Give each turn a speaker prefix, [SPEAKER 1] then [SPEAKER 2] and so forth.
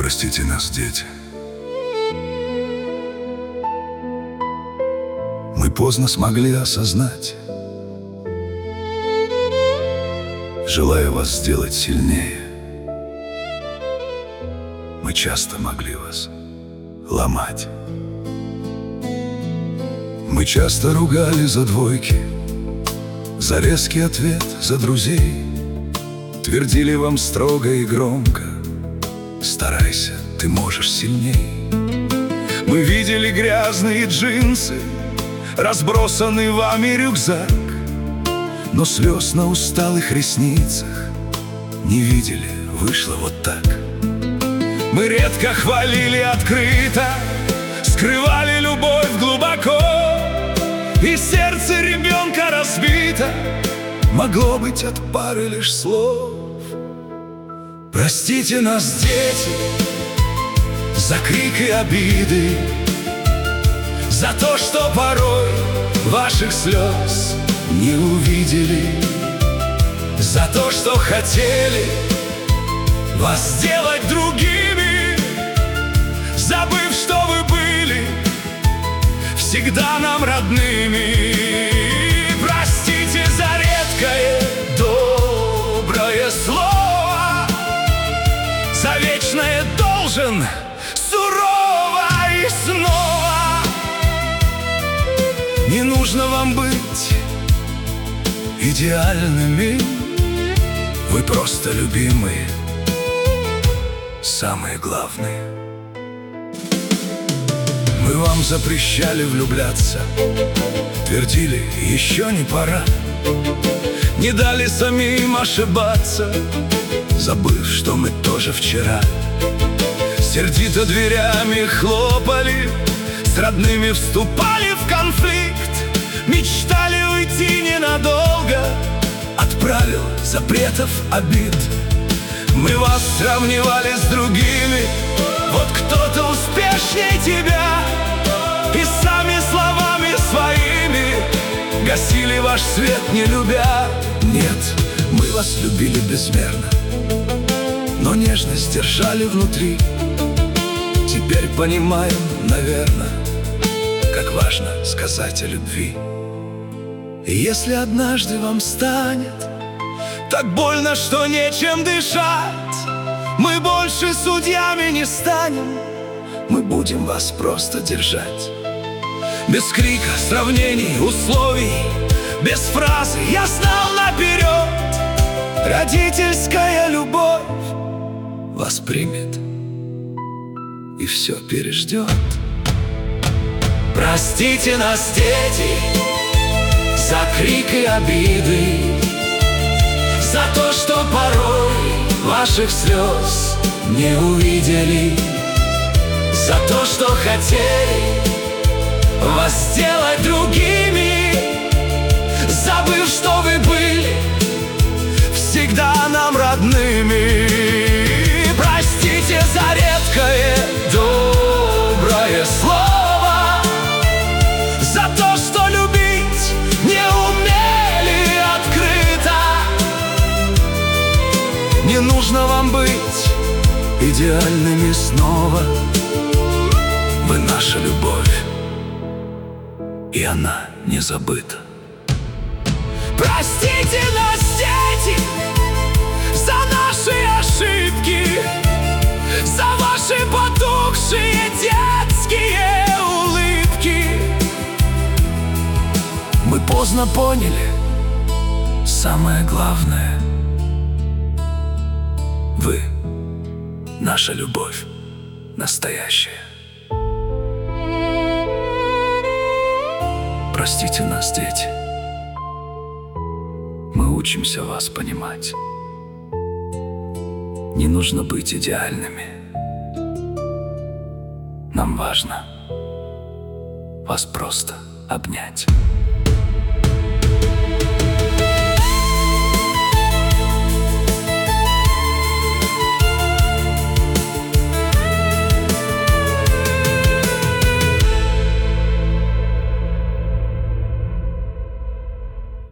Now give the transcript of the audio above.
[SPEAKER 1] Простите нас, дети. Мы поздно смогли осознать, желая вас сделать сильнее. Мы часто могли вас ломать. Мы часто ругали за двойки, за резкий ответ, за друзей. Твердили вам строго и громко: старайся, ты можешь сильней. Мы видели грязные джинсы, разбросанный вами рюкзак, но слез на усталых ресницах не видели, вышло вот так. Мы редко хвалили открыто, скрывали любовь глубоко, и сердце ребенка разбито могло быть от пары лишь слов. Простите нас, дети, за крик и обиды, за то, что порой ваших слез не увидели, за то, что хотели вас сделать другими, забыв, что вы были всегда нам родными. Простите за редкое доброе слово, за вечное должен сурово и снова. Не нужно вам быть идеальными, вы просто любимые, самые главные. Мы вам запрещали влюбляться, твердили, еще не пора, не дали самим ошибаться, забыв, что мы тоже вчера сердито дверями хлопали, с родными вступали в конфликт, мечтали уйти ненадолго от правил, запретов, обид. Мы вас сравнивали с другими, вот кто-то успешнее тебя, и сами словами своими гасили ваш свет, не любя. Нет, мы вас любили безмерно, но нежность держали внутри. Теперь понимаем, наверное, как важно сказать о любви. И если однажды вам станет так больно, что нечем дышать, мы больше судьями не станем, мы будем вас просто держать. Без крика, сравнений, условий, без фразы «я знал наперед», родительская любовь вас примет и все переждет. Простите нас, дети, за крик и обиды, за то, что порой ваших слез не увидели, за то, что хотели вас сделать другими, забыв, что вы были всегда нам родными. Простите за редкое доброе слово, за то, что любить не умели открыто. Не нужно вам быть идеальными снова, вы наша любовь, и она не забыта. Простите нас, дети, за наши ошибки, за ваши потухшие детские улыбки. Мы поздно поняли самое главное: вы наша любовь настоящая. Простите нас, дети, мы учимся вас понимать. Не нужно быть идеальными, нам важно вас просто обнять.